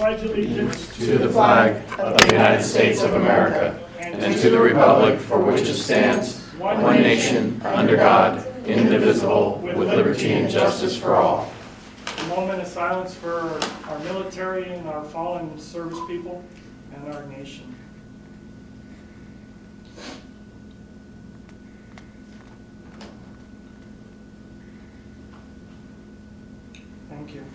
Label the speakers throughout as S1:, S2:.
S1: pledge allegiance
S2: to the flag of the United States of America and to the republic for which it stands, one nation, under God, indivisible, with liberty and justice for all.
S1: A moment of silence for our military and our fallen service people and our nation. Thank you.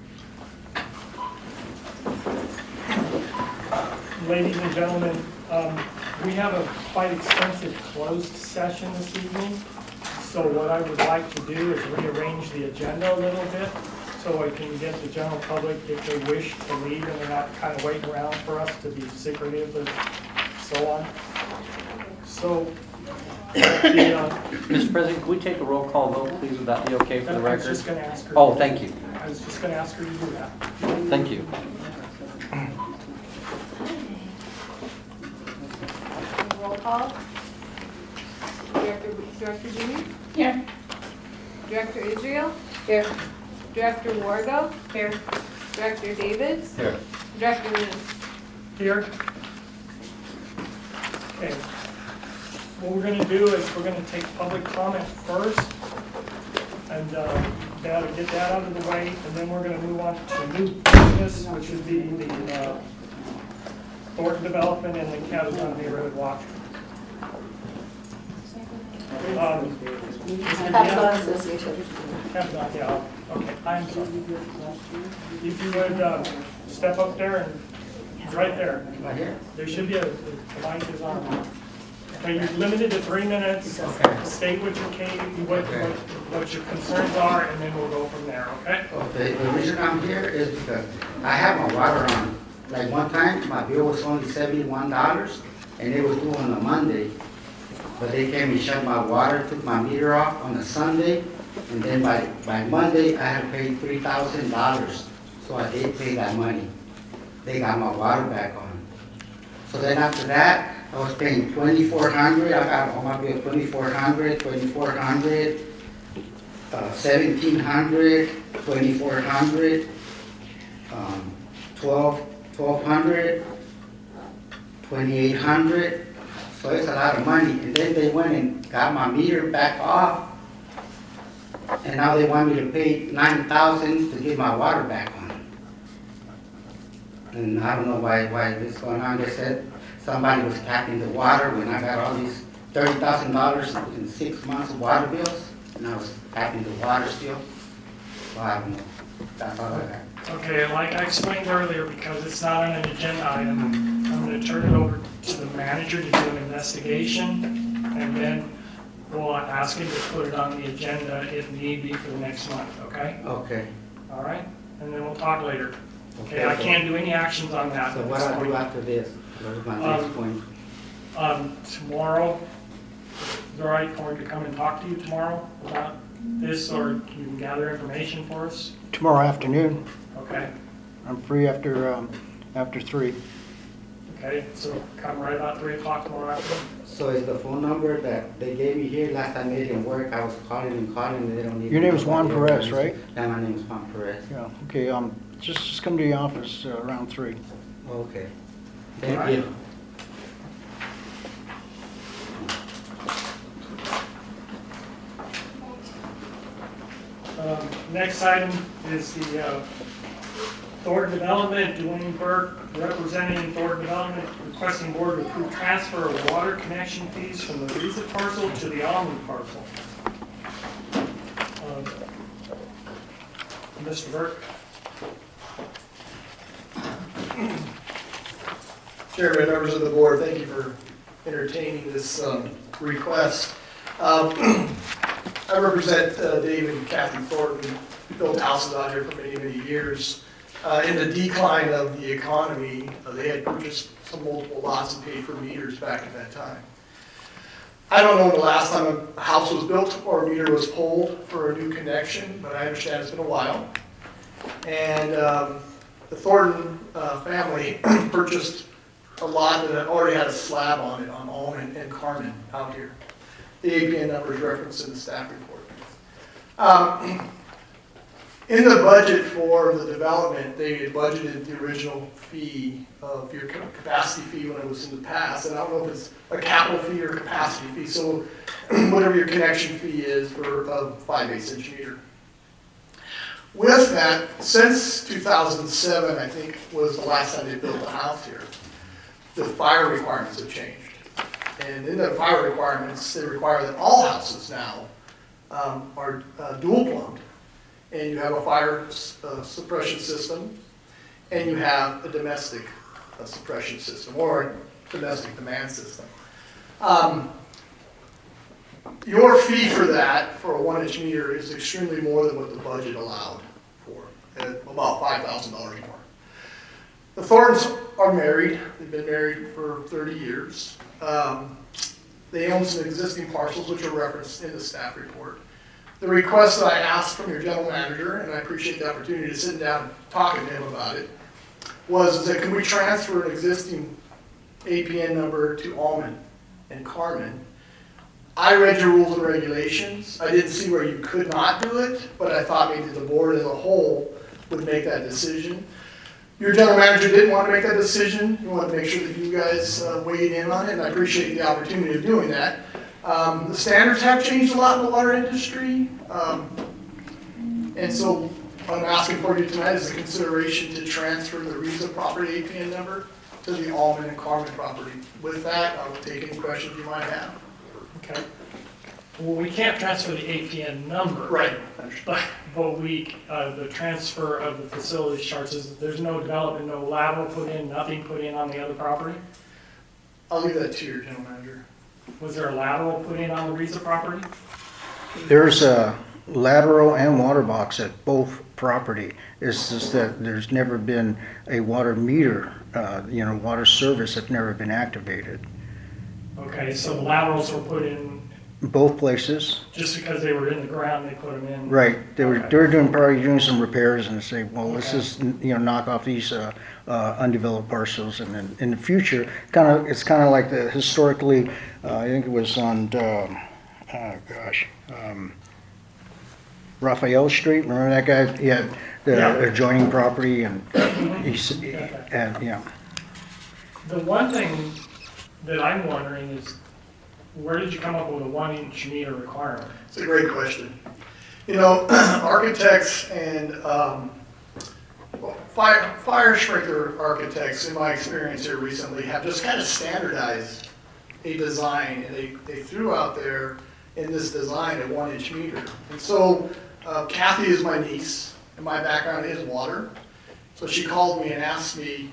S1: Ladies and gentlemen, we have a quite extensive closed session this evening. So what I would like to do is rearrange the agenda a little bit so I can get the general public, if they wish to leave and they're not kind of waiting around for us to be secretive and so on. So,
S3: Mr. President, can we take a roll call vote, please? Would that be okay for the record?
S1: I was just going to ask her.
S3: Oh, thank you.
S1: I was just going to ask her to do that.
S3: Thank you.
S4: Roll call. Director Jimmy?
S5: Here.
S4: Director Israel? Here. Director Wargo? Here. Director Davids?
S3: Here.
S4: Director Moon?
S1: Here. Okay. What we're going to do is we're going to take public comment first, and that'll get that out of the way, and then we're going to move on to new business, which would be the Thornton Development and the Cabazon Neighborhood Watch.
S5: Cabazon Association.
S1: Cabazon, yeah. Okay, I'm sorry. If you would step up there and right there.
S6: Right here?
S1: There should be the mic is on. Okay, you're limited to 3 minutes.
S6: Okay.
S1: State what your case, what your concerns are, and then we'll go from there, okay?
S6: Okay, the reason I'm here is because I have my water on. Like one time, my bill was only $71, and it was due on a Monday. But they came and shut my water, took my meter off on a Sunday, and then by Monday, I had to pay $3,000. So I did pay that money. They got my water back on. So then after that, I was paying $2,400. I got on my bill $2,400, $2,400, $1,700, $2,400, $1,200, $2,800. So it's a lot of money. And then they went and got my meter back off. And now they want me to pay $9,000 to get my water back on. And I don't know why this is going on. They said somebody was tapping the water when I got all these $30,000 in 6 months of water bills. And I was tapping the water still. So I don't know. That's all I got.
S1: Okay, like I explained earlier, because it's not on an agenda item, I'm going to turn it over to the manager to do an investigation, and then we'll ask him to put it on the agenda if need be for the next month, okay?
S6: Okay.
S1: All right? And then we'll talk later. Okay, I can't do any actions on that.
S6: So what I'll do after this? What is my next point?
S1: Tomorrow, is it all right for him to come and talk to you tomorrow about this, or you can gather information for us?
S7: Tomorrow afternoon.
S1: Okay,
S7: I'm free after 3.
S1: okay, so come right about 3 o'clock tomorrow afternoon.
S6: So is the phone number that they gave me here, last time it didn't work, I was calling and they don't need.
S7: Your name is Juan Perez, right?
S6: Yeah, my name is Juan Perez.
S7: Yeah, okay, just come to the office around 3.
S6: Okay. Thank
S1: Alright.
S6: you.
S1: Next item is the Thornton Development, Dwayne Burke, representing Thornton Development, requesting board to approve transfer of water connection fees from the Visa parcel to the Almond parcel. Mr. Burke.
S8: Chairman, members of the board, thank you for entertaining this request. I represent Dave and Kathy Thornton, who built houses out here for many, many years. In the decline of the economy, they had purchased some multiple lots and paid for meters back at that time. I don't know when the last time a house was built or a meter was pulled for a new connection, but I understand it's been a while. And the Thornton family purchased a lot that already had a slab on it on Almond and Carmen out here. The APN number is referenced in the staff report. In the budget for the development, they had budgeted the original fee of your capacity fee when it was in the past, and I don't know if it's a capital fee or capacity fee, so whatever your connection fee is for a 5/8 inch meter. With that, since 2007, I think was the last time they built a house here, the fire requirements have changed. And in the fire requirements, they require that all houses now are dual plumbed. And you have a fire suppression system, and you have a domestic suppression system, or a domestic demand system. Your fee for that, for a 1-inch meter, is extremely more than what the budget allowed for, at about $5,000 more. The Thorntons are married. They've been married for 30 years. They own some existing parcels, which are referenced in the staff report. The request that I asked from your general manager, and I appreciate the opportunity to sit down and talk to him about it, was that can we transfer an existing APN number to Almond and Carmen? I read your rules and regulations. I didn't see where you could not do it, but I thought maybe the board as a whole would make that decision. Your general manager didn't want to make that decision. He wanted to make sure that you guys weighed in on it, and I appreciate the opportunity of doing that. The standards have changed a lot in the water industry, and so what I'm asking for you tonight is a consideration to transfer the Reza property APN number to the Almond and Carmen property. With that, I will take any questions you might have.
S1: Okay. Well, we can't transfer the APN number.
S8: Right.
S1: But the transfer of the facilities charts is, there's no development, no lateral put in, nothing put in on the other property?
S8: I'll leave that to your general manager.
S1: Was there a lateral put in on the Reza property?
S7: There's a lateral and water box at both property. It's just that there's never been a water meter, water service have never been activated.
S1: Okay, so the laterals were put in
S7: Both places,
S1: just because they were in the ground, they put them in?
S7: right. They were probably doing some repairs and say, well, let's
S1: Okay.
S7: just, knock off these undeveloped parcels, and then in the future, it's kind of like the historically, I think it was on, Raphael Street, remember that guy? He had
S1: Yeah.
S7: the adjoining property, and
S1: The one thing that I'm wondering is, where did you come up with a 1-inch meter requirement?
S8: It's a great question. Architects and fire sprinkler architects, in my experience here recently, have just kind of standardized a design, and they threw out there in this design a 1-inch meter. And so Kathy is my niece, and my background is water. So she called me and asked me,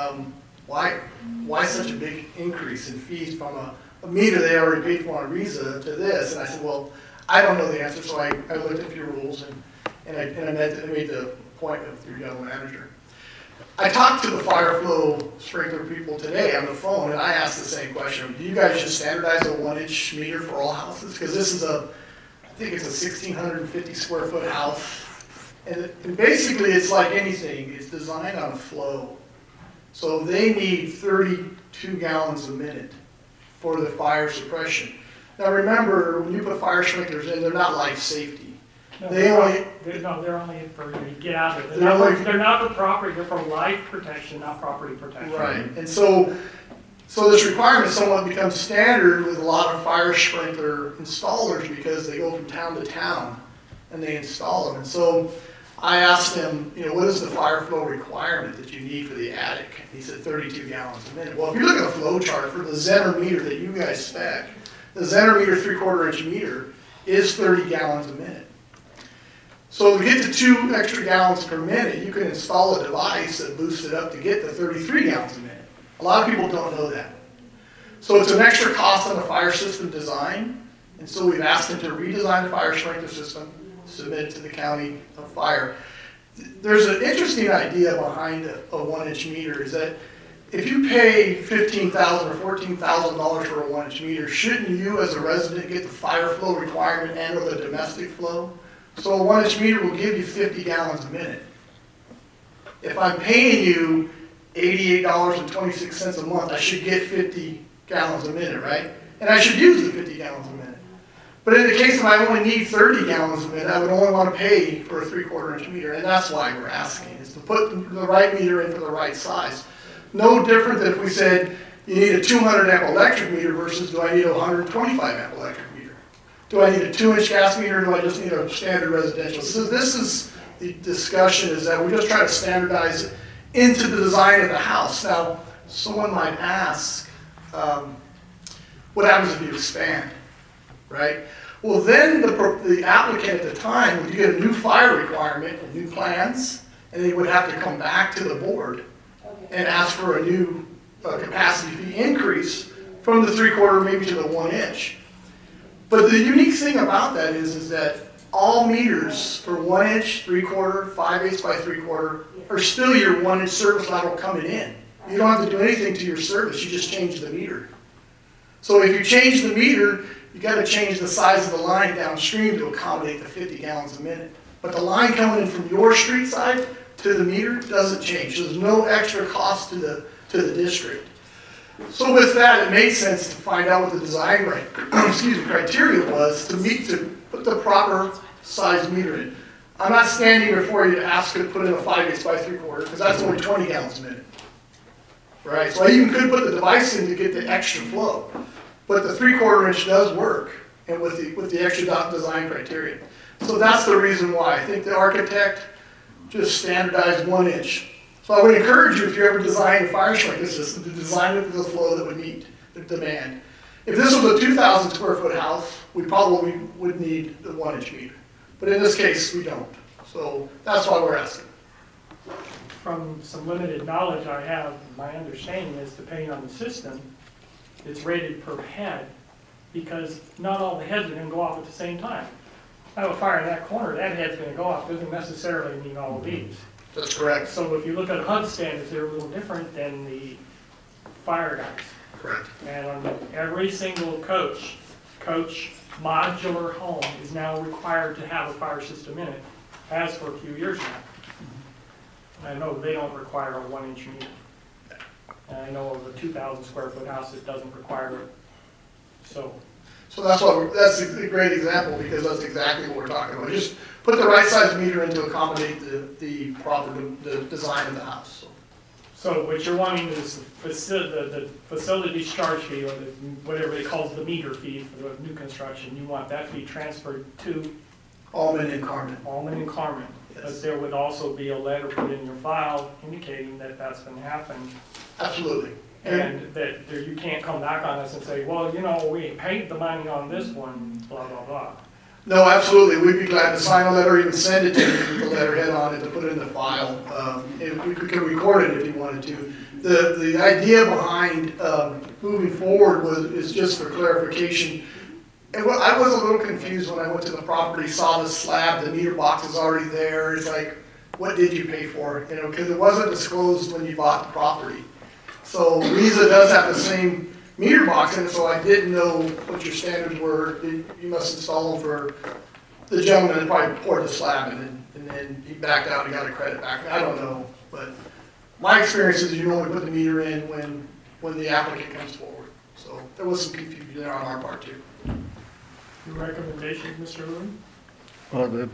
S8: why such a big increase in fees from a meter they already paid for on Reza to this? And I said, well, I don't know the answer, so I looked at your rules and I made the appointment with your general manager. I talked to the fire flow sprinkler people today on the phone, and I asked the same question. Do you guys just standardize a 1-inch meter for all houses? Because this is I think it's a 1,650 square foot house. And basically it's like anything, it's designed on a flow. So they need 32 gallons a minute for the fire suppression. Now remember, when you put fire sprinklers in, they're not life safety. They're only
S1: for you to get out of it.
S8: They're
S1: They're not for property, they're for life protection, not property protection.
S8: right. And so this requirement somewhat becomes standard with a lot of fire sprinkler installers because they go from town to town and they install them. And so I asked him, what is the fire flow requirement that you need for the attic? He said 32 gallons a minute. Well, if you look at the flow chart for the Zener meter that you guys spec, the Zener meter 3/4 inch meter is 30 gallons a minute. So to get to 2 extra gallons per minute, you can install a device that boosts it up to get to 33 gallons a minute. A lot of people don't know that. So it's an extra cost on the fire system design, and so we've asked them to redesign the fire sprinkler system, submit it to the county of fire. There's an interesting idea behind a 1-inch meter, is that if you pay $15,000 or $14,000 for a 1-inch meter, shouldn't you as a resident get the fire flow requirement and or the domestic flow? So a 1-inch meter will give you 50 gallons a minute. If I'm paying you $88.26 a month, I should get 50 gallons a minute, right? And I should use the 50 gallons a minute. But in the case of I only need 30 gallons a minute, I would only want to pay for a 3/4 inch meter, and that's why we're asking, is to put the right meter in for the right size. No different than if we said you need a 200 amp electric meter versus do I need a 125 amp electric meter? Do I need a 2-inch gas meter, or do I just need a standard residential? So this is the discussion, is that we just try to standardize it into the design of the house. Now, someone might ask, what happens if you expand, right? Well, then the applicant at the time would get a new fire requirement and new plans, and they would have to come back to the board and ask for a new capacity fee increase from the 3/4 maybe to the 1-inch. But the unique thing about that is that all meters for 1-inch, 3/4, 5/8 by 3/4 are still your 1-inch service lateral coming in. You don't have to do anything to your service, you just change the meter. So if you change the meter, you gotta change the size of the line downstream to accommodate the 50 gallons a minute. But the line coming in from your street side to the meter doesn't change. There's no extra cost to the district. So with that, it made sense to find out what the design criteria was to put the proper size meter in. I'm not standing before you to ask you to put in a 5/8 by 3/4, because that's only 20 gallons a minute. Right, so I even could put the device in to get the extra flow. But the 3/4 inch does work, and with the extra design criteria. So that's the reason why. I think the architect just standardized 1-inch. So I would encourage you, if you ever design a fire sprinkler system, to design it with the flow that would meet the demand. If this was a 2,000 square foot house, we probably would need the 1-inch meter. But in this case, we don't. So that's why we're asking.
S1: From some limited knowledge I have, my understanding is, depending on the system, it's rated per head, because not all the heads are gonna go off at the same time. I have a fire in that corner, that head's gonna go off, doesn't necessarily mean all of these.
S8: That's correct.
S1: So if you look at HUD standards, they're a little different than the fire guys.
S8: Correct.
S1: And on every single coach modular home is now required to have a fire system in it, has for a few years now. I know they don't require a 1-inch meter. And I know of a 2,000 square foot house that doesn't require it. So
S8: That's a great example, because that's exactly what we're talking about. Just put the right size meter in to accommodate the proper design of the house.
S1: So what you're wanting is the facilities charge fee, or whatever they call the meter fee for the new construction. You want that fee transferred to
S8: Allman and Carmen.
S1: Allman and Carmen.
S8: Yes.
S1: But there would also be a letter put in your file indicating that that's been happening.
S8: Absolutely.
S1: And that you can't come back on us and say, well, you know, we paid the money on this one, blah, blah, blah.
S8: No, absolutely. We'd be glad to sign a letter, even send it to you with the letterhead on it to put it in the file. And we could record it if you wanted to. The idea behind moving forward is just for clarification. And I was a little confused when I went to the property, saw the slab, the meter box is already there. It's like, what did you pay for? You know, because it wasn't disclosed when you bought the property. So Riza does have the same meter box in it, so I didn't know what your standards were. You must install them for the gentleman that probably poured the slab in, and then he backed out and got a credit back. I don't know, but my experience is you only put the meter in when the applicant comes forward. So there was some confusion there on our part too.
S1: Your recommendations, Mr. Lewin?
S7: Well,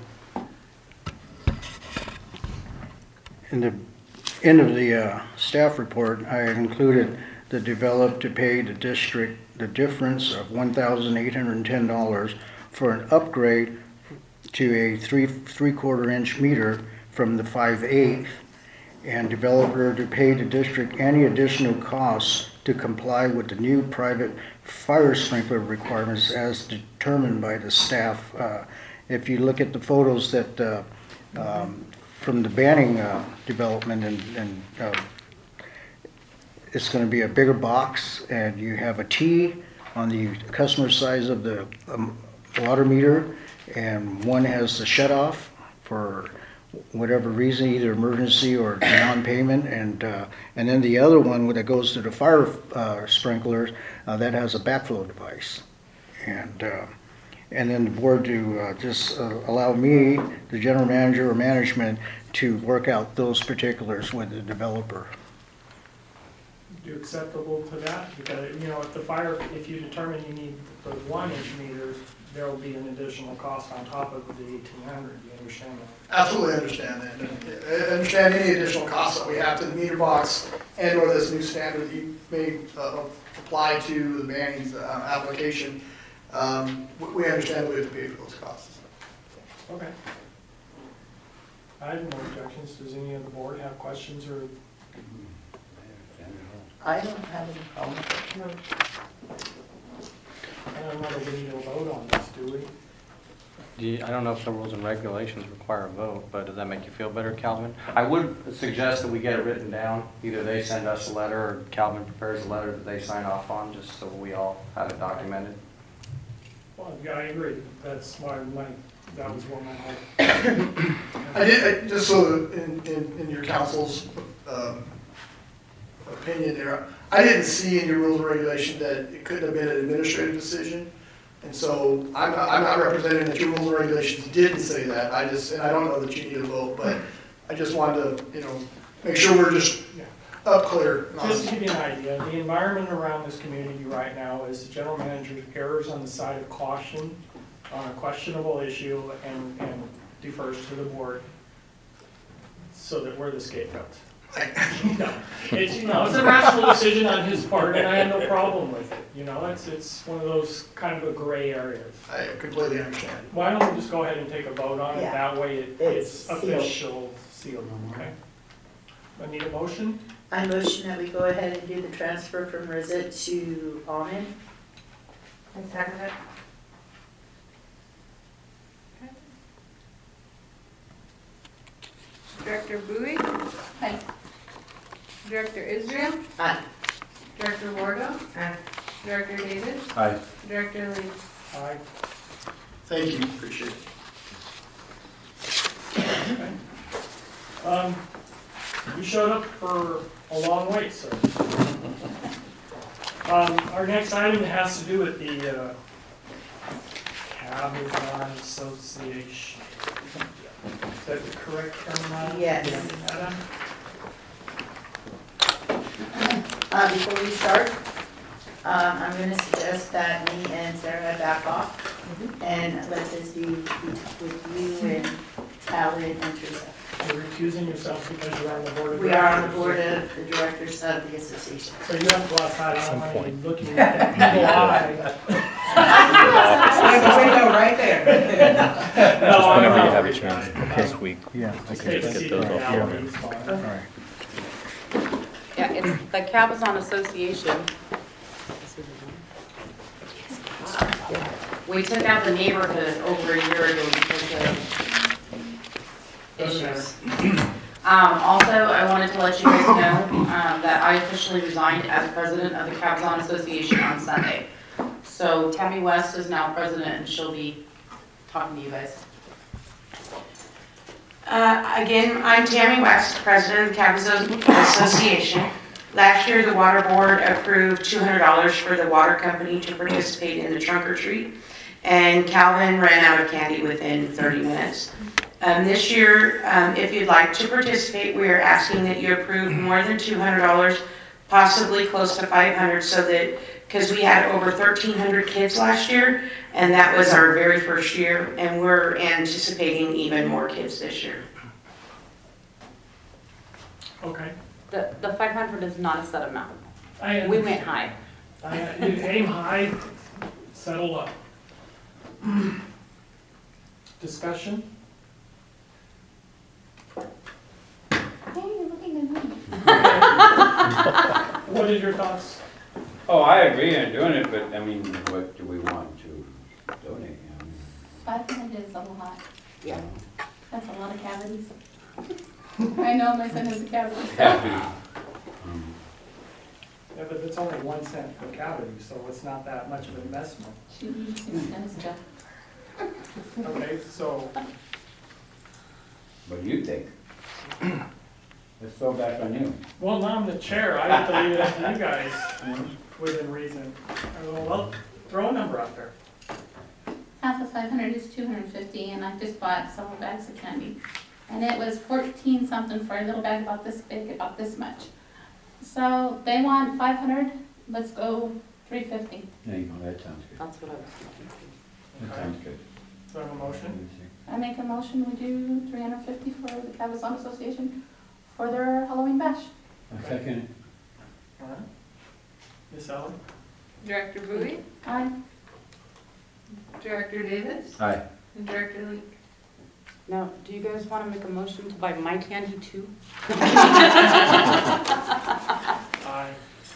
S7: in the end of the staff report, I had included the develop to pay the district the difference of $1,810 for an upgrade to a 3/4 inch meter from the 5/8, and developer to pay the district any additional costs to comply with the new private fire sprinkler requirements as determined by the staff. If you look at the photos that from the Banning development, and it's going to be a bigger box, and you have a T on the customer size of the water meter, and one has the shut off for whatever reason, either emergency or non-payment, and then the other one that goes to the fire sprinklers that has a backflow device, and then the board to just allow me, the general manager or management, to work out those particulars with the developer.
S1: you acceptable to that? Because, you know, if you determine you need the 1-inch meters, there will be an additional cost on top of the 1,800, you understand that?
S8: Absolutely understand that. I understand any additional costs that we have to the meter box and/or this new standard that you may apply to the Manning's application. We understand that we have to pay for those costs.
S1: Okay. I have no objections. Does any of the board have questions or?
S5: I don't have any problem.
S1: I don't know that we need to vote on this, do we?
S3: I don't know if the rules and regulations require a vote, but does that make you feel better, Calvin? I would suggest that we get it written down. Either they send us a letter or Calvin prepares a letter that they sign off on, just so we all have it documented.
S1: Well, yeah, I agree. That's that was what my whole.
S8: Just so in your council's opinion there, I didn't see in your rules and regulation that it couldn't have been an administrative decision. And so I'm not representing that your rules and regulations didn't say that. And I don't know that you need a vote, but I just wanted to, make sure we're just up clear.
S1: Just to give you an idea, the environment around this community right now is the general manager errs on the side of caution on a questionable issue and defers to the board so that we're the scapegoats. It's a rational decision on his part, and I have no problem with it. It's one of those kind of a gray areas.
S8: I completely understand.
S1: Why don't we just go ahead and take a vote on it?
S5: Yeah.
S1: That way
S5: It's
S1: it's official, sealed, okay? I need a motion?
S5: I motion that we go ahead and do the transfer from Rizit to Almond.
S4: I second it. Director Bowie?
S5: Aye.
S4: Director Israel?
S5: Aye.
S4: Director Wargo? Aye. Director Davis?
S2: Aye.
S4: Director Lee?
S1: Aye.
S8: Thank you, appreciate it.
S1: Okay. You showed up for a long wait, sir. Our next item has to do with the Cabazon Association. Is that the correct terminology?
S5: Yes.
S1: Adam?
S5: Before we start, I'm going to suggest that me and Sarah back off and let this be with you and Alan and Teresa.
S1: You're recusing yourself because you're on the board of directors.
S5: We are on the board of the directors of the association.
S1: So you have to go outside on and looking at that evil eye.
S9: There's a window right there.
S1: No, I'm
S2: Whenever you
S1: not
S2: have a
S1: worried
S2: chance
S1: about it.
S2: this week.
S7: Yeah,
S1: Just
S2: Okay,
S1: take a
S2: just get
S1: seat
S2: those
S1: in the
S2: off.
S1: alley, it's fine.
S7: all right.
S10: Yeah, it's the Cabazon Association. We took out the neighborhood over a year ago because of issues. Also, I wanted to let you guys know that I officially resigned as president of the Cabazon Association on Sunday. So Tammy West is now president and she'll be talking to you guys. Again, I'm Tammy West, president of the Cabazon Association. Last year, the water board approved $200 for the water company to participate in the trunk or treat, and Calvin ran out of candy within 30 minutes. This year, if you'd like to participate, we are asking that you approve more than $200, possibly close to $500, so that, because we had over 1,300 kids last year, and that was our very first year, and we're anticipating even more kids this year.
S1: Okay.
S10: The 500 is not a set amount.
S1: I
S10: We went high.
S1: You aim high, settle up. Discussion? What are your thoughts?
S9: Oh, I agree on doing it, but I mean, what do we want to donate? I mean,
S11: 500 is a lot.
S10: Yeah.
S11: That's a lot of cavities. I know my son has a cavity.
S9: yeah.
S1: Yeah, but it's only 1 cent per cavity, so it's not that much of an investment.
S11: She uses those stuff.
S1: Okay, so,
S9: What do you think? Let's throw back on you.
S1: well, now I'm the chair, I have to leave it up to you guys, within reason. Well, throw a number out there.
S11: Half of 500 is 250, and I just bought several bags of candy. And it was 14 something for a little bag about this big, about this much. So they want 500, let's go 350.
S9: There you go, that sounds good.
S10: That's what I was thinking.
S9: That sounds good.
S1: Do I have a motion?
S11: I make a motion, we do 350 for the Cabazon Association for their Halloween bash.
S9: I'll second it.
S1: All right. Ms. Ellen?
S4: Director Bowie,
S11: Aye.
S4: Director Davis,
S9: Aye.
S4: and Director Lee.
S10: Now, do you guys want to make a motion to buy my candy too?
S1: Aye.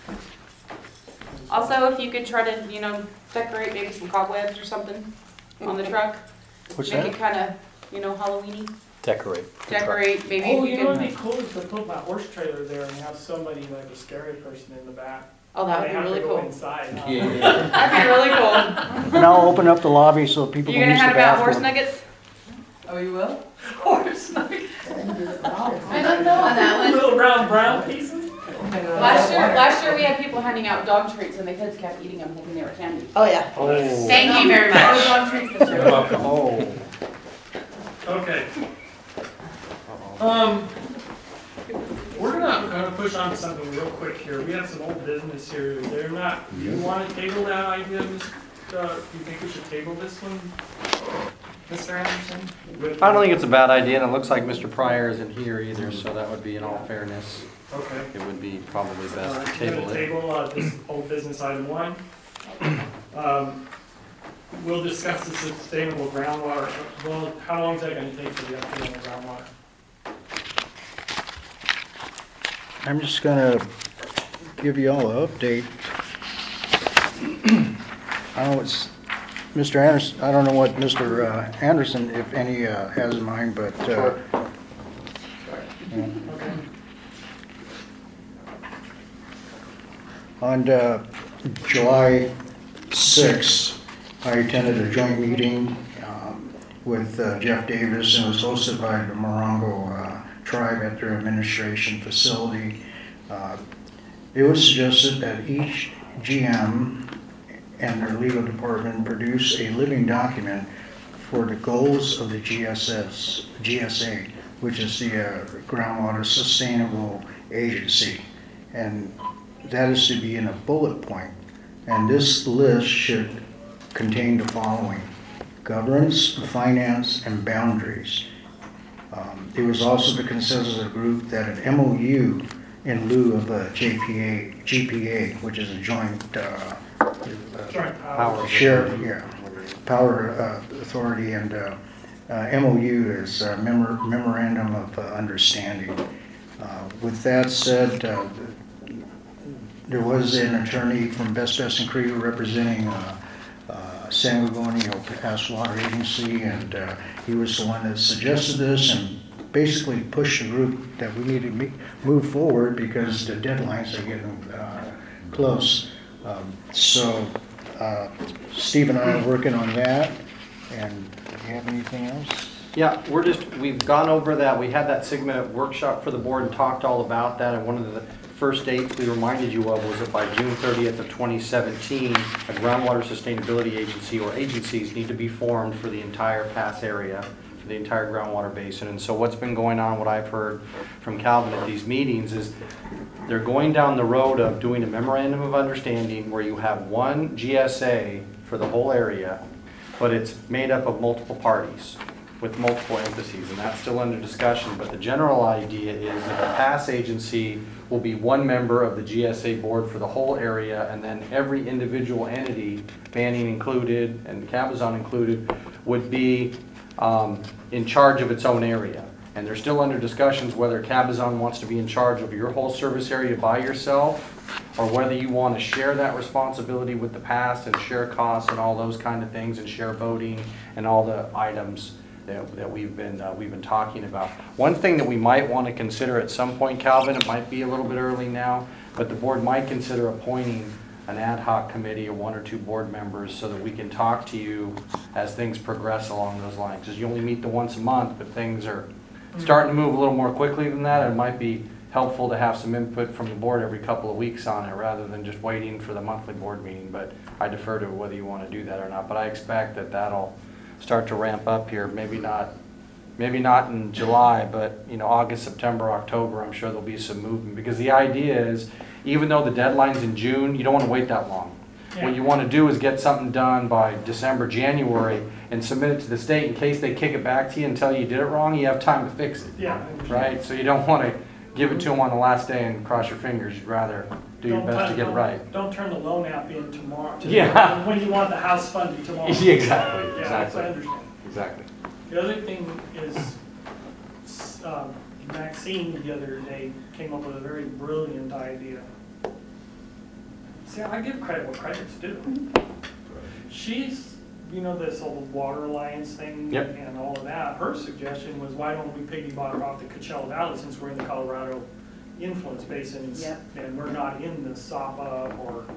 S10: Also, if you could try to, decorate maybe some cobwebs or something on the truck.
S7: What's
S10: Make
S7: that?
S10: it kind of, Halloween-y.
S3: Decorate.
S10: Decorate, maybe
S1: Oh,
S10: if
S1: you
S10: you
S1: know what'd
S10: could.
S1: be cool is to put my horse trailer there and have somebody like a scary person in the back.
S10: Oh, that would
S1: They
S10: be
S1: have to
S10: really
S1: go
S10: cool.
S1: inside.
S10: That'd be really cool.
S7: And I'll open up the lobby so people
S10: You
S7: can
S10: gonna
S7: use the
S10: hand out horse
S7: bathroom.
S10: nuggets?
S4: Oh, you will?
S1: Horse nuggets.
S11: I don't know on that one.
S1: Little brown pieces?
S10: Last year we had people handing out dog treats and the kids kept eating them thinking they were candy.
S5: Oh, yeah.
S7: Oh.
S10: Thank you very much.
S4: Dog treats this year.
S9: You're welcome.
S7: Oh.
S1: Okay. We're gonna push on to something real quick here. We have some old business here. They're not, you wanna table that idea, you think we should table this one? Mr. Anderson?
S3: I don't think it's a bad idea, and it looks like Mr. Pryor isn't here either, so that would be, in all fairness,
S1: Okay.
S3: it would be probably
S1: All
S3: best
S1: right,
S3: to
S1: we're
S3: table
S1: gonna
S3: it.
S1: table this old business item 1. We'll discuss the sustainable groundwater. Well, how long is that gonna take for the update on the groundwater?
S7: I'm just gonna give you all an update. I don't know what's, Mr. Anderson, I don't know what Mr. Anderson, if any, has in mind, but,
S1: Okay.
S7: on July 6th, I attended a joint meeting with Jeff Davis, and it was hosted by the Morongo tribe at their administration facility. It was suggested that each GM and their legal department produce a living document for the goals of the GSA, which is the Groundwater Sustainable Agency. And that is to be in a bullet point. And this list should contain the following: governance, finance, and boundaries. It was also the consensus of the group that an MOU in lieu of a GPA, which is a joint
S1: Joint power.
S7: power authority, and MOU is a memorandum of understanding. With that said, there was an attorney from Best and Crew representing San Gorgonio Pass Water Agency, and he was the one that suggested this and basically pushed the group that we need to move forward because the deadlines are getting close. So Steve and I are working on that. And do you have anything else?
S3: Yeah, we've gone over that. We had that SIGMA workshop for the board and talked all about that. And one of the first dates we reminded you of was that by June 30th of 2017, a groundwater sustainability agency or agencies need to be formed for the entire pass area, for the entire groundwater basin. And so what's been going on, what I've heard from Calvin at these meetings, is they're going down the road of doing a memorandum of understanding where you have one GSA for the whole area, but it's made up of multiple parties with multiple entities, and that's still under discussion. But the general idea is that the pass agency will be one member of the GSA board for the whole area, and then every individual entity, Banning included and Cabazon included, would be in charge of its own area. And they're still under discussions whether Cabazon wants to be in charge of your whole service area by yourself, or whether you want to share that responsibility with the pass and share costs and all those kind of things, and share voting and all the items that we've been talking about. One thing that we might want to consider at some point, Calvin, it might be a little bit early now, but the board might consider appointing an ad hoc committee of 1 or 2 board members so that we can talk to you as things progress along those lines. Because you only meet the once a month, but things are starting to move a little more quickly than that. It might be helpful to have some input from the board every couple of weeks on it rather than just waiting for the monthly board meeting. But I defer to whether you want to do that or not. But I expect that that'll start to ramp up here, maybe not maybe not in July, but, August, September, October, I'm sure there'll be some movement. Because the idea is, even though the deadline's in June, you don't want to wait that long. What you want to do is get something done by December, January, and submit it to the state in case they kick it back to you and tell you you did it wrong, you have time to fix it.
S1: Yeah. I understand.
S3: Right? So you don't want to give it to them on the last day and cross your fingers. You'd rather do your best to get it right.
S1: Don't turn the loan app in tomorrow.
S3: Yeah.
S1: When you want the house funded tomorrow.
S3: Exactly,
S1: Yeah,
S3: exactly.
S1: I understand.
S3: Exactly.
S1: The other thing is, Maxine the other day came up with a very brilliant idea. See, I give credit what credit's due. She's, this old water alliance thing
S3: Yep.
S1: and all of that. Her suggestion was, why don't we piggyback off the Coachella Valley since we're in the Colorado influence basin
S5: Yep.
S1: and we're not in the SAPA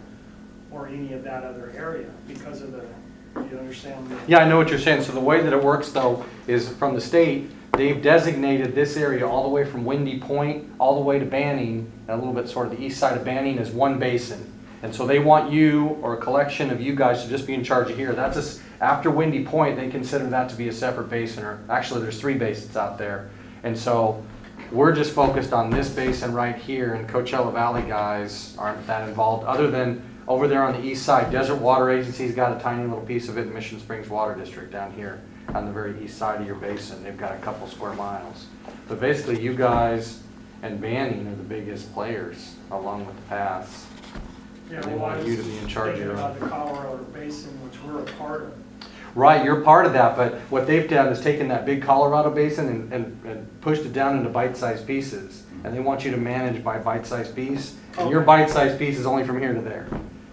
S1: or any of that other area because of you understand?
S3: Yeah, I know what you're saying. So the way that it works, though, is from the state, they've designated this area all the way from Windy Point all the way to Banning, and a little bit sort of the east side of Banning as one basin. And so they want you, or a collection of you guys, to just be in charge of here. That's after Windy Point, they consider that to be a separate basin, or actually there's 3 basins out there. And so we're just focused on this basin right here, and Coachella Valley guys aren't that involved, other than over there on the east side. Desert Water Agency's got a tiny little piece of it, Mission Springs Water District down here on the very east side of your basin. They've got a couple square miles. But basically you guys and Banning are the biggest players along with the paths.
S1: Yeah,
S3: They
S1: well, I
S3: want
S1: was
S3: you to be in charge of
S1: thinking
S3: your
S1: about the Colorado Basin, which we're a part of.
S3: Right, you're part of that, but what they've done is taken that big Colorado basin and pushed it down into bite-sized pieces. And they want you to manage by bite-sized piece. And your
S1: Okay.
S3: bite-sized piece is only from here to there.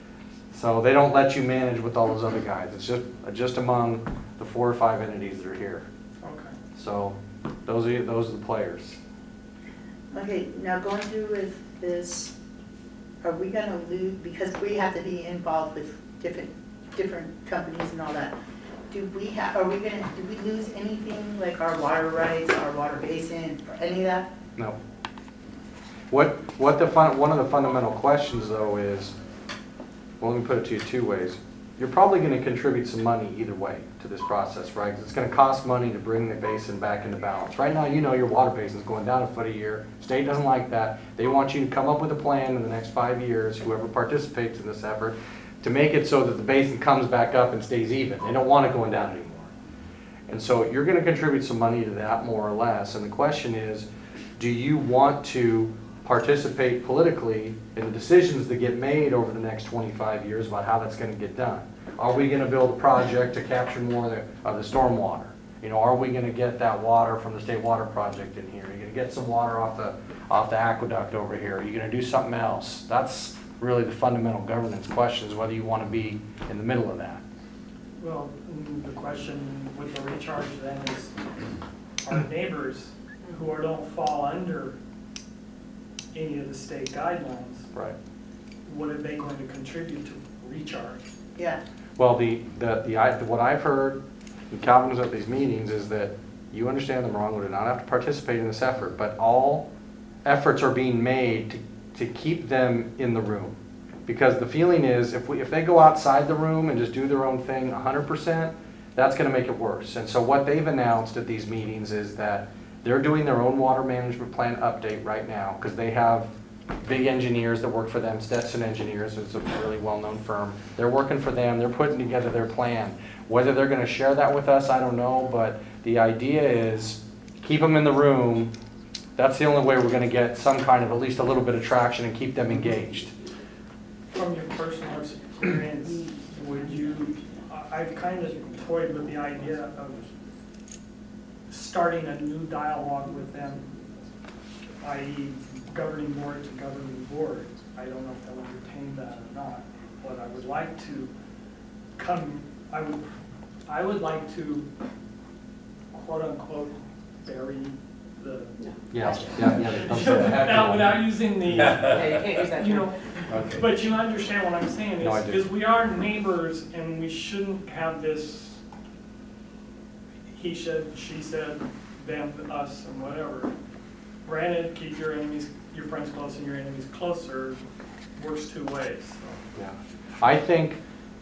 S3: So they don't let you manage with all those other guys. It's just among the 4 or 5 entities that are here.
S1: Okay.
S3: So those are the players.
S5: Okay, now going through with this, are we gonna lose, because we have to be involved with different companies and all that, do we lose anything, like our water rights, our water basin, or any of that?
S3: No. One of the fundamental questions though is, well, let me put it to you 2 ways. You're probably going to contribute some money either way to this process, right? 'Cause it's going to cost money to bring the basin back into balance. Right now, your water basin is going down a foot a year. State doesn't like that. They want you to come up with a plan in the next 5 years, whoever participates in this effort, to make it so that the basin comes back up and stays even. They don't want it going down anymore. And so you're going to contribute some money to that more or less. And the question is, do you want to participate politically in the decisions that get made over the next 25 years about how that's going to get done? Are we going to build a project to capture more of the storm water? Are we going to get that water from the state water project in here? Are you going to get some water off the aqueduct over here? Are you going to do something else? That's really the fundamental governance questions, whether you want to be in the middle of that.
S1: Well, the question with the recharge then is, our neighbors who don't fall under any of the state guidelines,
S3: Right.
S1: what are they going to contribute to recharge?
S5: Yeah,
S3: Well, what I've heard, and Calvin was at these meetings, is that you understand them wrong, we do not have to participate in this effort, but all efforts are being made to keep them in the room. Because the feeling is, if they go outside the room and just do their own thing 100%, that's going to make it worse. And so what they've announced at these meetings is that they're doing their own water management plan update right now, because they have big engineers that work for them. Stetson Engineers is a really well-known firm. They're working for them. They're putting together their plan. Whether they're going to share that with us, I don't know, but the idea is keep them in the room. That's the only way we're going to get some kind of at least a little bit of traction and keep them engaged.
S1: From your personal experience, I've kind of toyed with the idea of starting a new dialogue with them, i.e. governing board to governing board. I don't know if they'll entertain that or not, but I would like to I would like to quote unquote bury the.
S3: Yeah.
S1: Without using the,
S9: Okay.
S1: but you understand what I'm saying,
S3: No, I do.
S1: is we are neighbors and we shouldn't have this he said, she said, them, us, and whatever. Granted, keep your friends close and your enemies closer, works 2 ways. So.
S3: Yeah. I think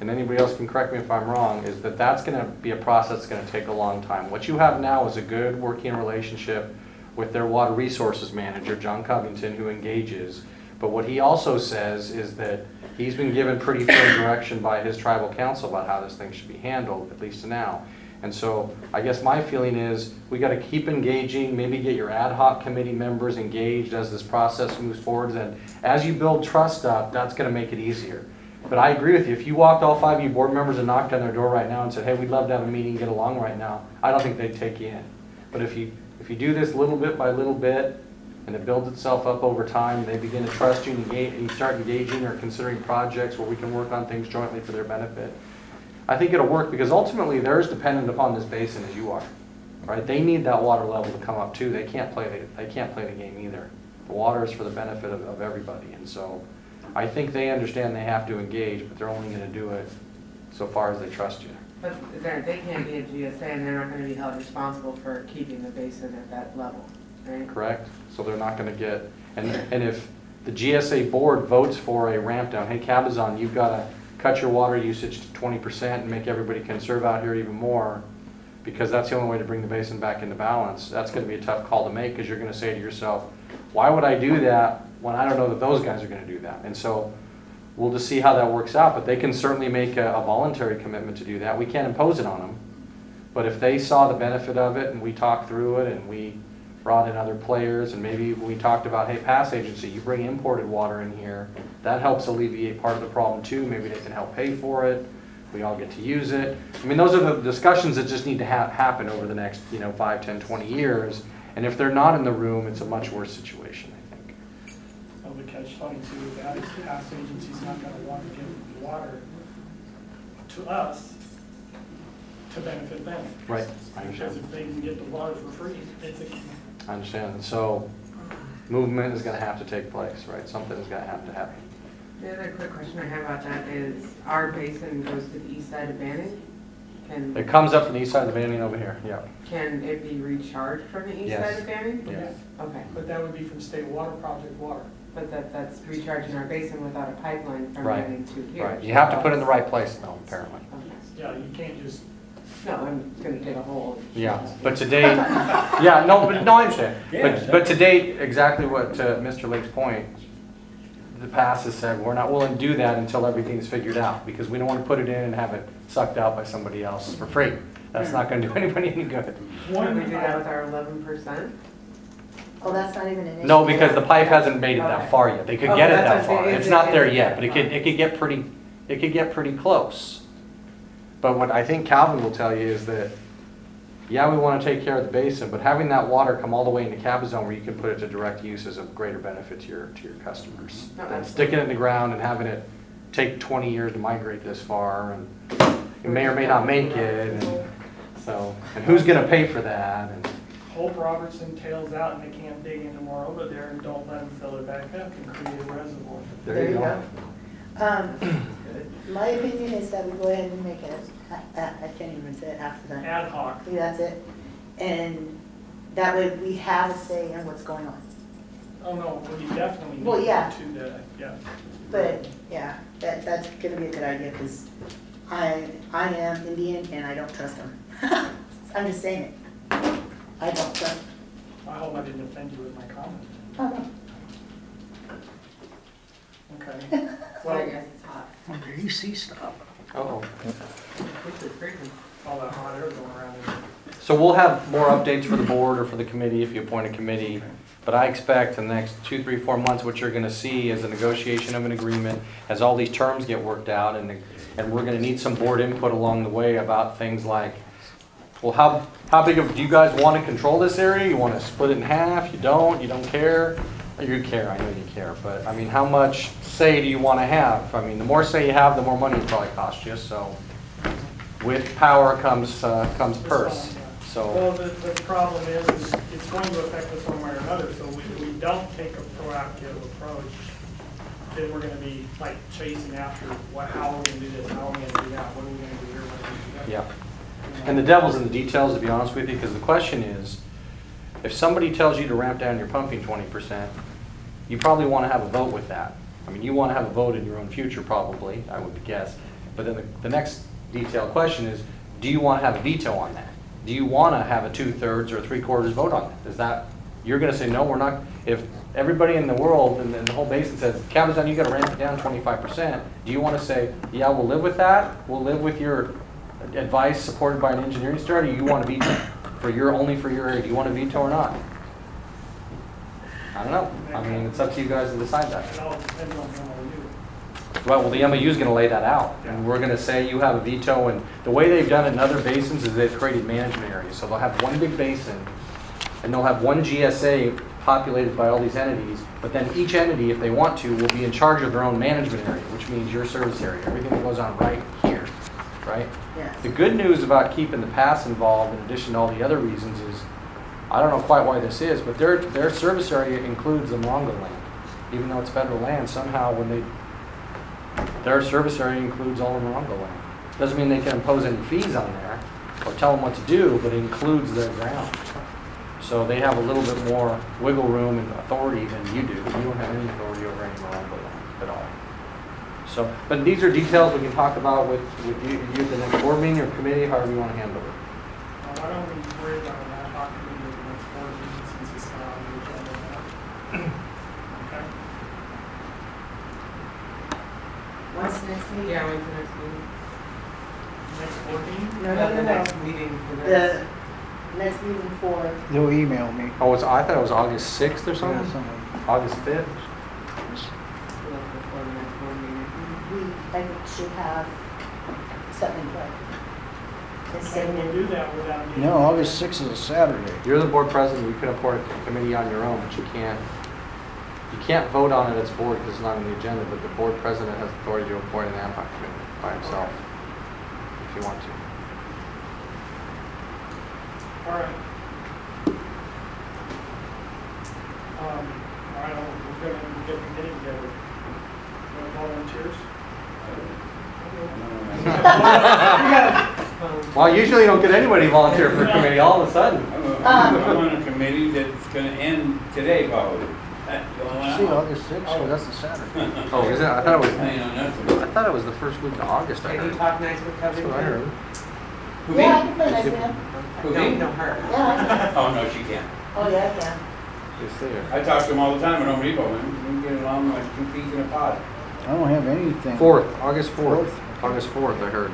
S3: and anybody else can correct me if I'm wrong, is that that's gonna be a process that's gonna take a long time. What you have now is a good working relationship with their water resources manager, John Covington, who engages. But what he also says is that he's been given pretty firm direction by his tribal council about how this thing should be handled, at least now. And so I guess my feeling is we got to keep engaging, maybe get your ad hoc committee members engaged as this process moves forward. And as you build trust up, that's going to make it easier. But I agree with you. If you walked all 5 of you board members and knocked on their door right now and said, hey, we'd love to have a meeting, get along right now, I don't think they'd take you in. But if you do this little bit by little bit, and it builds itself up over time, they begin to trust you and you start engaging or considering projects where we can work on things jointly for their benefit. I think it'll work because ultimately they're as dependent upon this basin as you are, right? They need that water level to come up too. They can't play the game either. The water is for the benefit of everybody, and so I think they understand they have to engage, but they're only going to do it so far as they trust you.
S4: But they can't be a GSA and they're not going to be held responsible for keeping the basin at that level, right?
S3: Correct. So they're not going to get, and if the GSA board votes for a ramp down, hey Cabazon, you've got to cut your water usage to 20% and make everybody conserve out here even more, because that's the only way to bring the basin back into balance. That's going to be a tough call to make, because you're going to say to yourself, why would I do that when I don't know that those guys are going to do that? And so we'll just see how that works out, but they can certainly make a voluntary commitment to do that. We can't impose it on them, but if they saw the benefit of it and we talked through it and we brought in other players, and maybe we talked about, hey, pass agency, you bring imported water in here, that helps alleviate part of the problem too. Maybe they can help pay for it. We all get to use it. I mean, those are the discussions that just need to happen over the next 5, 10, 20 years. And if they're not in the room, it's a much worse situation, I think.
S1: So the catch-22 of that is the pass agency's not going to want to give water to us to benefit them.
S3: Right, I
S1: Because
S3: understand.
S1: if they can get the water for free,
S3: I understand. And so movement is going to have to take place, right? Something is going to have to happen.
S4: The other quick question I have about that is, our basin goes to the east side of Banning?
S3: It comes up from the east side of the Banning over here, yeah.
S4: Can it be recharged from the east
S3: Yes.
S4: side of Banning?
S3: Yes.
S4: Okay,
S1: But that would be from state water project water.
S4: but that's recharging our basin without a pipeline from
S3: Right.
S4: Banning to here.
S3: Right. You have to put it in the right place though, apparently.
S4: Okay.
S1: Yeah, you can't just,
S4: No, I'm gonna dig a hole.
S3: Yeah, but to date, I understand. But to date, exactly what, to Mr. Lake's point, the past has said, we're not willing to do that until everything's figured out, because we don't want to put it in and have it sucked out by somebody else for free. That's not going to do anybody any good.
S4: Can we do that with our 11%?
S5: Oh, that's not even an issue.
S3: No, because the pipe hasn't made it that far yet. They could
S4: Oh,
S3: get it
S4: that's
S3: that
S4: what I'm
S3: far.
S4: saying.
S3: It's
S4: Is
S3: not
S4: it-
S3: there
S4: is it
S3: yet,
S4: that
S3: but
S4: far?
S3: it could get pretty close. But what I think Calvin will tell you is that, yeah, we want to take care of the basin, but having that water come all the way into Cabazon where you can put it to direct use is of greater benefit to your customers.
S4: No,
S3: Than
S4: absolutely.
S3: sticking it in the ground and having it take 20 years to migrate this far, and it may or may not make it, and so, and who's going to pay for that? And
S1: Hope Robertson tails out and they can't dig any more over there and don't let them fill it back up and create a reservoir.
S5: There you go. My opinion is that we go ahead and make it, I can't even say it half the time.
S1: Ad hoc.
S5: See, that's it. And that way we have a say in what's going on.
S1: Oh, no, we definitely
S5: Well,
S1: need
S5: yeah.
S1: to do that, yeah.
S5: But, yeah, that's gonna be a good idea, because I am Indian and I don't trust them. I'm just saying it. I don't trust them.
S1: I hope I didn't offend you with my comment.
S5: Oh, no.
S1: Okay.
S4: Well, I
S1: Well,
S4: guess it's hot.
S7: Wonder AC stop.
S3: uh-oh.
S4: This is freezing.
S1: all that hot air going around in there.
S3: So we'll have more updates for the board or for the committee if you appoint a committee. But I expect in the next 2, 3, 4 months, what you're going to see is a negotiation of an agreement as all these terms get worked out. And we're going to need some board input along the way about things like, well, how big of, do you guys want to control this area? You want to split it in half? You don't care? You care, I know you care. But I mean, how much say do you want to have? I mean, the more say you have, the more money it probably costs you. So with power comes purse. So.
S1: Well, the problem is it's going to affect us one way or another, so if we don't take a proactive approach, then we're gonna be like chasing after how are we gonna do this, how are we gonna do that, what are we gonna do here, what are we gonna do that?
S3: Yeah. And the devil's in the details, to be honest with you, because the question is, if somebody tells you to ramp down your pumping 20%, you probably want to have a vote with that. I mean, you want to have a vote in your own future, probably, I would guess. But then the next detailed question is, do you want to have a veto on that? Do you want to have a 2/3 or 3/4 vote on that? Is that, you're going to say, no, we're not, if everybody in the world and the whole basin says, Cabazon, you got to ramp it down 25%, do you want to say, yeah, we'll live with that, we'll live with your advice supported by an engineering study, or you want to veto only for your area, do you want to veto or not? I don't know. I mean, it's up to you guys to decide that.
S1: It all depends on the MOU.
S3: Well, the MOU is going to lay that out, and we're going to say you have a veto, and the way they've done it in other basins is they've created management areas. So they'll have one big basin, and they'll have one GSA populated by all these entities, but then each entity, if they want to, will be in charge of their own management area, which means your service area, everything that goes on right here, right?
S5: Yes.
S3: The good news about keeping the pass involved, in addition to all the other reasons, is, I don't know quite why this is, but their service area includes the Morongo land. Even though it's federal land, somehow their service area includes all the Morongo land. Doesn't mean they can impose any fees on there or tell them what to do, but it includes their ground. So they have a little bit more wiggle room and authority than you do. You don't have any authority over any Morongo land at all. So, but these are details we can talk about with you at the next board meeting or committee, however you want to handle it.
S1: Why don't we worry about that ad hoc committee at the next board meeting since it's not on the agenda now? Okay?
S5: What's the next meeting?
S4: Yeah, when's the next meeting?
S1: Next board meeting?
S5: No,
S4: Yeah,
S5: no,
S4: the
S5: no,
S4: next
S5: no.
S4: meeting for this.
S5: The next meeting for,
S7: They'll email me.
S3: Oh, I thought it was August 6th or
S7: Yeah,
S3: something?
S7: something.
S3: August 5th?
S4: Before the next board meeting.
S5: I think should have something like.
S1: Can we do that without? getting-
S7: No, August 6th is a Saturday.
S3: You're the board president, you can appoint a committee on your own, but you can't vote on it as board because it's not on the agenda, but the board president has authority to appoint an ad hoc committee by himself, if you want to.
S1: All right. All right, we're going to get a committee together. No volunteers?
S3: Well, usually you don't get anybody to volunteer for a committee all of a sudden.
S9: I'm on a committee that's gonna end today, probably.
S7: See, August 6th, so that's a Saturday.
S3: Oh, is it? I thought it was the first week of August, I
S4: Can you
S3: heard.
S4: talk nice with
S3: That's what I
S4: Covington?
S3: heard.
S5: Yeah, I can play nice with him.
S9: Who,
S4: No,
S9: me?
S4: no, her.
S5: Yeah,
S9: Oh, no, she can't.
S5: oh, yeah, yeah.
S3: Just there.
S9: I talk to him all the time at Home Depot, and we get along like 2 peas in a pod.
S7: I don't have anything.
S3: 4th, August 4th.
S7: Fourth.
S3: August 4th, I heard.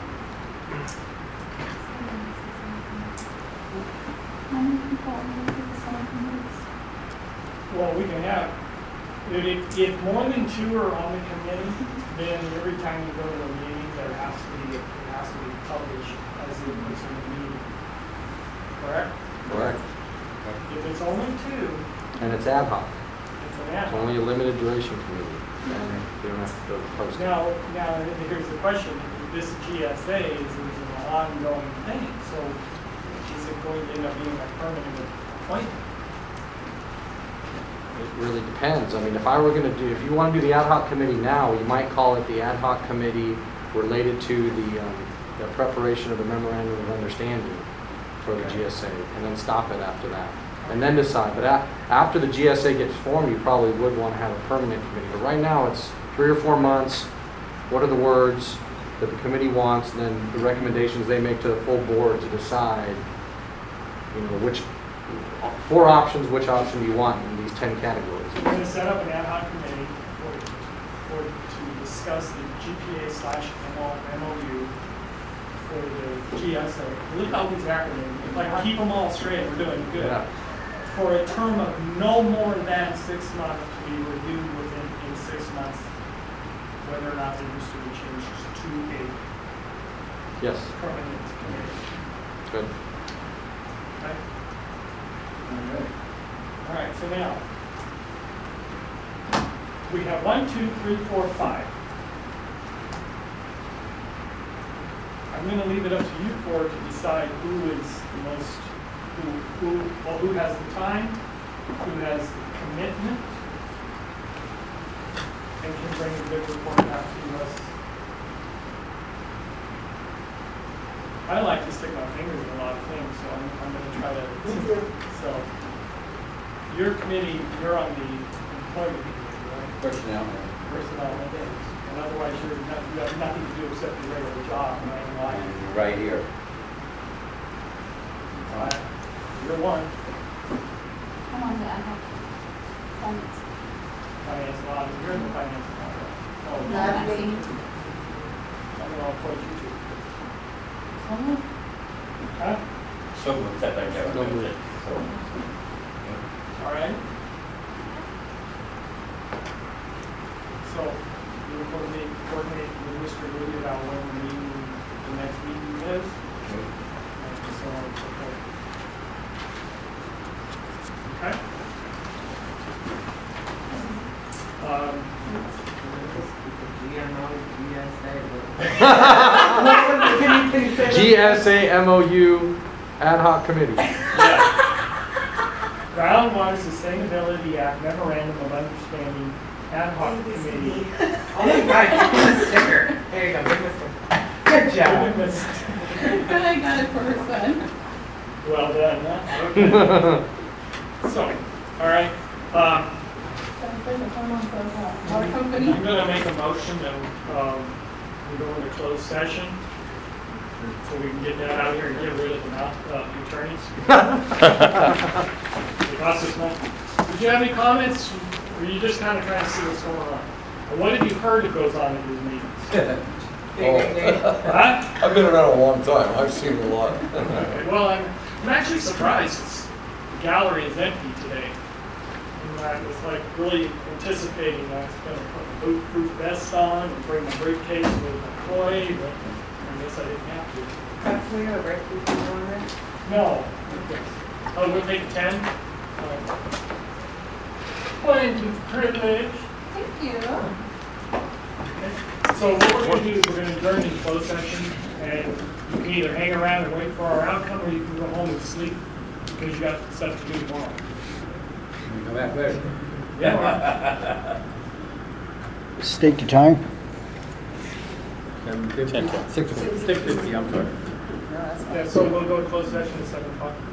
S11: How many people are going to the same committees?
S1: Well, we can have, if more than 2 are on the committee, then every time you go to a meeting, it has to be published as if it's in the meeting. Correct?
S3: Correct.
S1: If it's only 2,
S3: And it's ad hoc.
S1: it's an ad
S3: It's
S1: hoc.
S3: only a limited duration committee. And you don't have to go post it.
S1: Now, here's the question, this GSA is an ongoing thing, so is it going to end up being a permanent appointment?
S3: It really depends. I mean, if you want to do the ad hoc committee now, you might call it the ad hoc committee related to the preparation of the memorandum of understanding for the GSA, and then stop it after that. And then decide. But after the GSA gets formed, you probably would want to have a permanent committee. But right now, it's 3 or 4 months. What are the words that the committee wants, and then the recommendations they make to the full board to decide, which 4 options, which option do you want in these 10 categories?
S1: We're going to set up an ad hoc committee to discuss the GPA/MOU for the GSA. Look at all these acronyms, like keep them all straight, we're doing good.
S3: Yeah.
S1: For a term of no more than 6 months to be reviewed in 6 months, whether or not there needs to be changes to a
S3: Yes.
S1: permanent committee.
S3: Good.
S1: Okay? All right, so now, we have 1, 2, 3, 4, 5. I'm going to leave it up to you four to decide who is the most, who has the time, who has the commitment, and can bring a good report back to us. I like to stick my fingers in a lot of things, so I'm going to try to. So, your committee, you're on the employment committee, right?
S9: Personnel.
S1: personnel, and otherwise you have nothing to do except your regular job, right?
S9: And right here.
S1: You're one,
S11: I'm on the ad hoc finance.
S1: finance and audit, you're in the finance and audit. Oh,
S5: Not me.
S1: I'm gonna appoint you to.
S11: Someone?
S1: Huh?
S9: So moved, that I got.
S3: So moved.
S1: All right. So, you will coordinate with Mr. Lee about when the next meeting is, and so on and so forth. Okay?
S12: GSA MOU Ad Hoc Committee.
S1: Groundwater Sustainability Act Memorandum of Understanding Ad Hoc Committee.
S4: Oh my God, give me a sticker. There you go, give me a sticker. Good job.
S11: But I got it for her son.
S1: Well done, huh? Okay. So, all right,
S11: Sounds like a hormone for the water company.
S1: I'm gonna make a motion that, we go into closed session, so we can get that out here and get rid of the attorneys. It costs us nothing. Did you have any comments, or you just kind of trying to see what's going on? Or what have you heard that goes on at these meetings? Huh?
S13: I've been around a long time. I've seen a lot.
S1: Well, I'm actually surprised the gallery is empty today. And I was like really anticipating I was going to put a bulletproof vest on and bring my briefcase with my toy, but I guess I didn't have to.
S4: Can we have a break before we go in there?
S1: No. Oh, we'll make 10? Point of privilege.
S11: Thank you.
S1: So what we're going to do is we're going to adjourn in closed session, and you can either hang around and wait for our outcome, or you can go home and sleep because you got stuff to do tomorrow.
S9: Come back later.
S1: Yeah.
S7: State the time.
S13: 6:50, I'm sorry.
S1: Yeah, so we'll go to closed session at 7 o'clock.